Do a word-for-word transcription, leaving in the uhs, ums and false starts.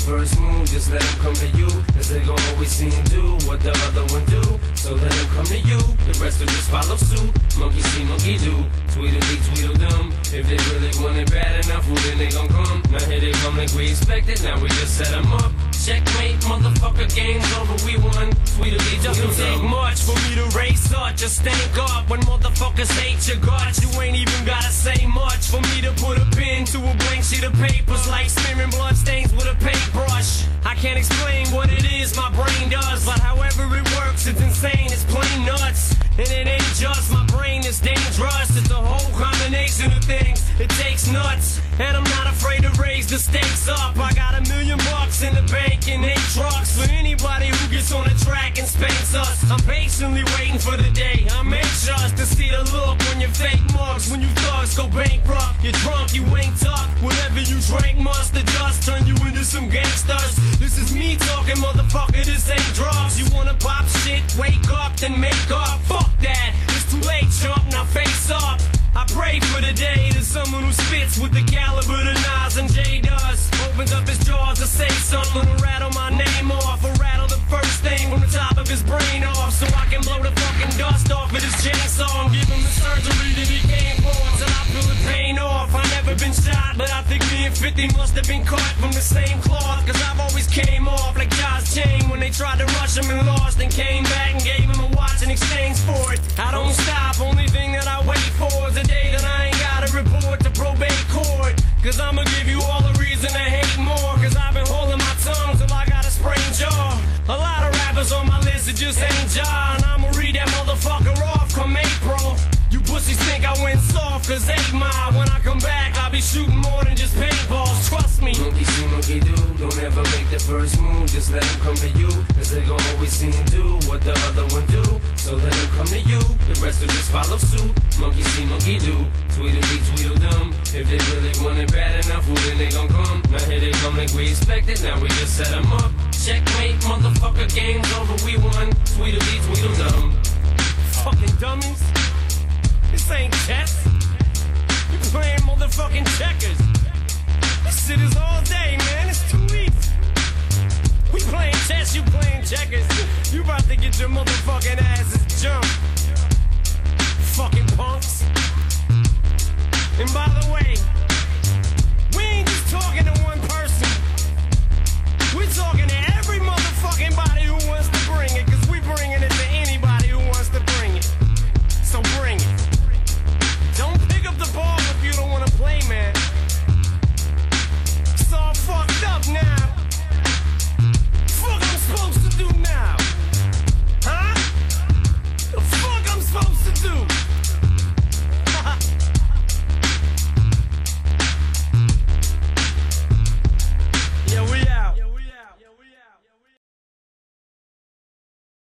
first move, just let them come to you. Cause they gon' always see and do what the other one do. So let them come to you, the rest will just follow suit. Monkey see, monkey do, Tweedledee, Tweedledum. If they really want it bad enough, well then they gon' come. Now here they come like we expected, now we just set them up. Checkmate, motherfucker, game's over, we won. Tweedledee, Tweedledum. Doesn't take much for me to race up, just stank up. When motherfuckers hate your guts, you ain't even gotta say much for me to put a pen to a blank sheet of papers, like smearing blood stains with a paintbrush. I can't explain what it is my brain does, but however it works, it's insane, it's plain nuts. And it ain't just my brain that's dangerous, it's a whole combination of things. It takes nuts, and I'm not afraid to raise the stakes up. I got a million bucks in the bank and eight trucks for anybody who gets on the track and spanks us. I'm patiently waiting for the day, I'm anxious to see the look on your fake mugs when you thugs go bankrupt. You're drunk, you ain't tough, whatever you drank must have just turned you into some gangsters. This is me talking, motherfucker, this ain't drugs. You wanna pop shit, wake up, then make up. Fuck that, it's too late, chump, now face up. I pray for the day that someone who spits with the caliber that Nas and Jay does opens up his jaws to say something to rattle my name off, or rattle the first thing from the top of his brain off, so I can blow the fucking dust off of this chainsaw and give him the surgery that he came for until I feel the pain off. I never been shot, but I think me and fifty must have been cut from the same cloth, cause I've always came off like Josh Chain when they tried to rush him and lost, and came back and gave him a watch in exchange for it. I don't stop, only thing that I wait for is the day that I ain't gotta report to probate court, cause I'ma give you all the reason to hate more, cause I've been holding my tongue till I got a sprained jaw. A lot of rappers on my list, it just ain't jaw, and I'ma read that motherfucker off come April. You pussies think I went soft cause eight mile. When I come back, I'll be shooting more than just paintballs, trust me. Monkey see, monkey do, don't ever make the first move, just let them come to you. Cause they gon' always see and do what the other one do. So let them come to you, the rest will just follow suit. Monkey see, monkey do, Tweedledee, Tweedledum. If they really want it bad enough, well then they gon' come. Now here they come like we expected, now we just set them up. Checkmate, motherfucker, game's over, we won. Tweedledee, Tweedledum. Fucking dummies. This ain't chess. You playing motherfucking checkers. This shit is all day, man. It's too easy. We playing chess, you playing checkers. You about to get your motherfucking asses jumped. Fucking punks. And by